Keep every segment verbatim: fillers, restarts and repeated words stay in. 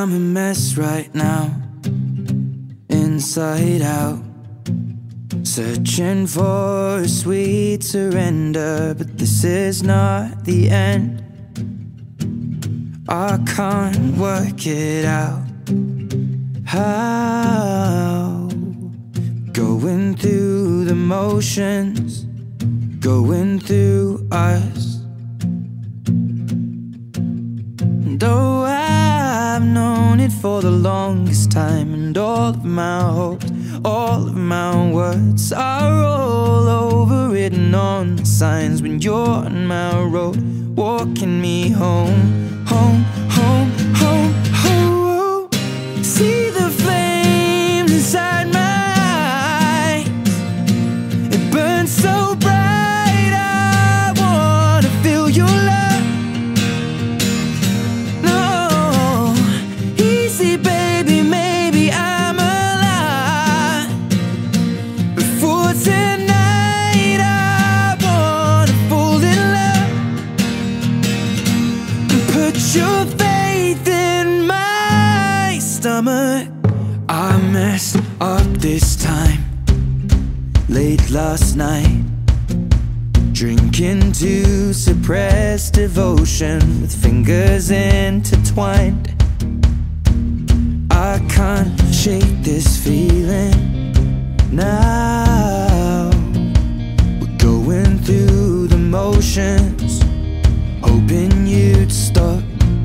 I'm a mess right now, inside out, searching for a sweet surrender, but this is not the end. I can't work it out. How? Going through the motions, going through us. And oh, I've known it for the longest time, and all of my hopes, all of my words are all overwritten on the signs when you're on my road, walking me home, home, home, home, home. See the flames inside my eyes, it burns so bright. I wanna feel your love. No, easy baby, maybe I'm alive. Before tonight I wanna fall in love and put your faith in my stomach. I messed up this time, late last night, drinking to suppress devotion with fingers intertwined. I can't shake this feeling now. We're going through the motions, hoping you'd stop.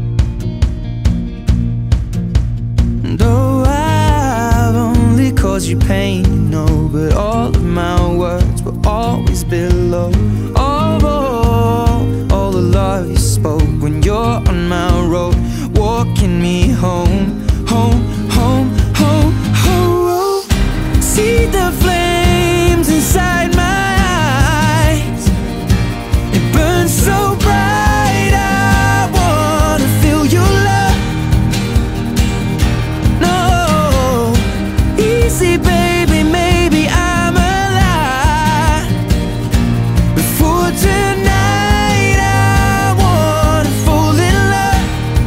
And oh, I've only caused you pain, you know, but all of my words will always below. All, all, all the love you spoke when you're on my road, walking me home, home, home, home, home. See the flames inside my eyes, it burns so bright. I wanna feel your love. No, easy baby, maybe I'm alive. Before tonight I wanna fall in love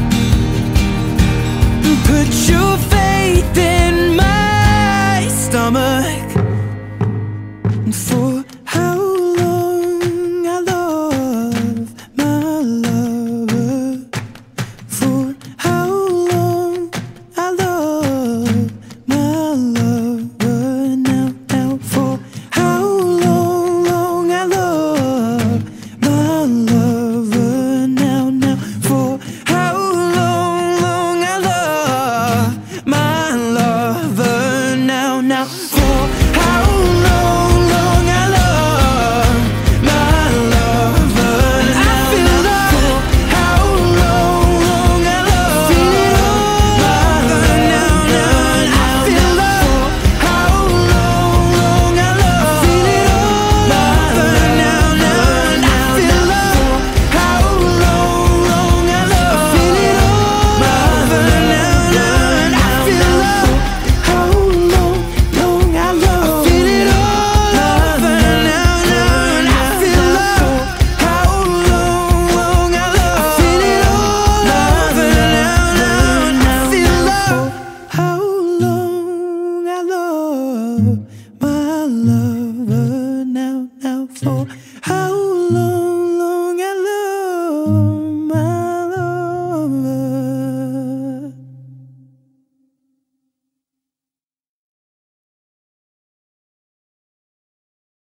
and put your faith in my stomach. And for how long I love my lover, for how long I love my lover now, now, for how long, long I love my lover now, now, for how long, long I love my lover now, now, for how long, long I love my lover now, I feel love. For how long, long I love my lover now, now, I feel love. For how long, long I love my lover now, now, I feel love. For how long, long I love my lover now, now, I feel love. How long, long I love, I feel it all over now, now, I feel love. How long, long I love, I feel it all over now, now, I feel love. How long I love my lover now, now, for how long, long I love